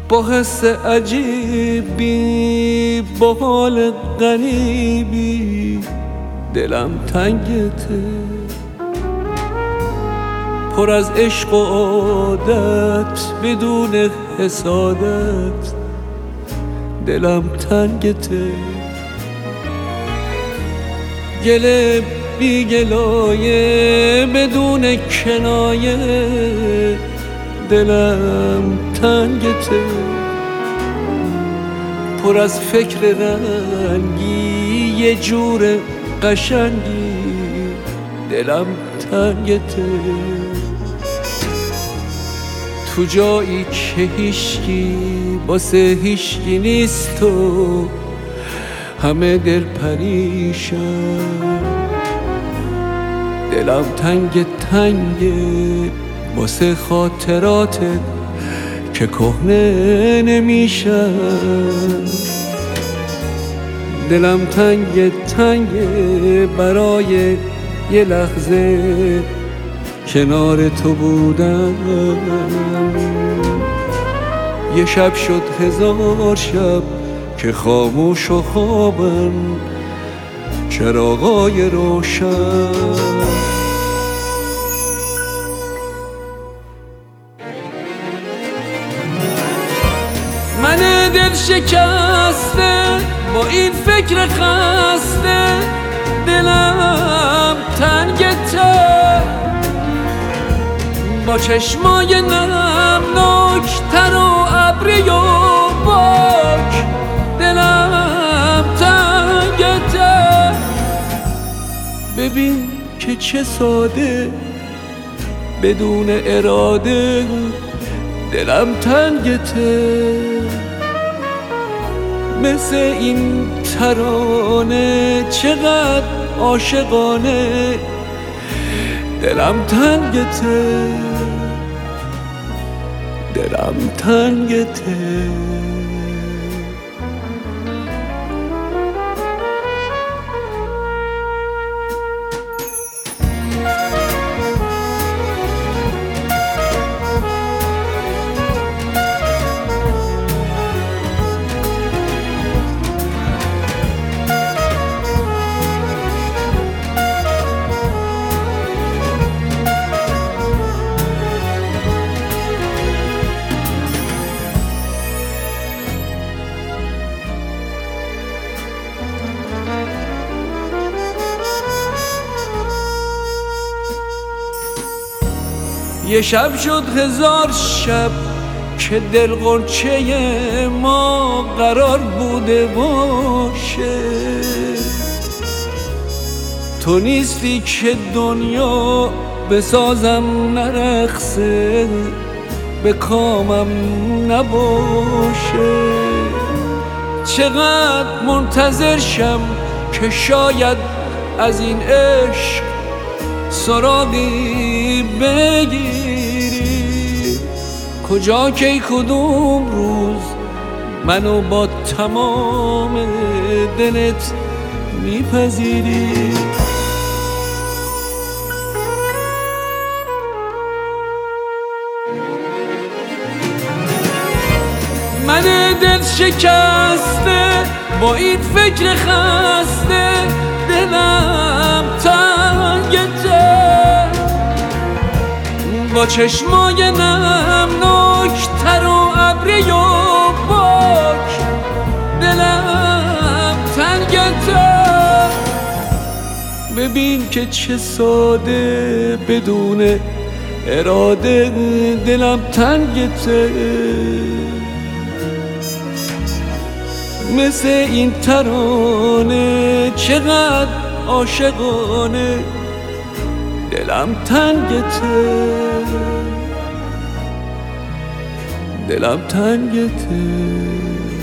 با حس عجیبی، با حال غریبی دلم تنگته، پر از عشق و عادت بدون حسادت دلم تنگته، گله بی گلایه بدون کنایه دلم تنگته، پر از فکر رنگی یه جور قشنگی دلم تنگته، تو جایی که هیشکی واسه هیشکی نیست و همه دل پریشان، دلم تنگ واسه خاطراتت که کهنه نمیشن، دلم تنگ برای یه لحظه کنار تو بودم، یه شب شد 1000 شب که خاموش و خوابن چراغای روشن. من دل شکسته با این فکر خسته، دلم تنگته، با چشمای نمناک تر و ابری و باک دلم تنگته، ببین که چه ساده بدون اراده دلم تنگته، مثل این ترانه چقدر عاشقانه دلم تنگته، دلم تنگته. یه شب شد 1000 شب که دل غنچه ما قرار بوده باشه، تو نیستی که دنیا بسازم نرقصه به کامم نباشه، چقدر منتظر شم که شاید از این عشق سراغی بگیری، کجا کی کدوم روز منو با تمام دلت میپذیری. من دل شکسته با این فکر خسته، دلم تنگته، با چشمای نمناک تر و ابری و باک دلم تنگته، ببین که چه ساده بدون اراده دلم تنگته، مثل این ترانه چقدر عاشقانه دلم تنگته، دلم تنگته.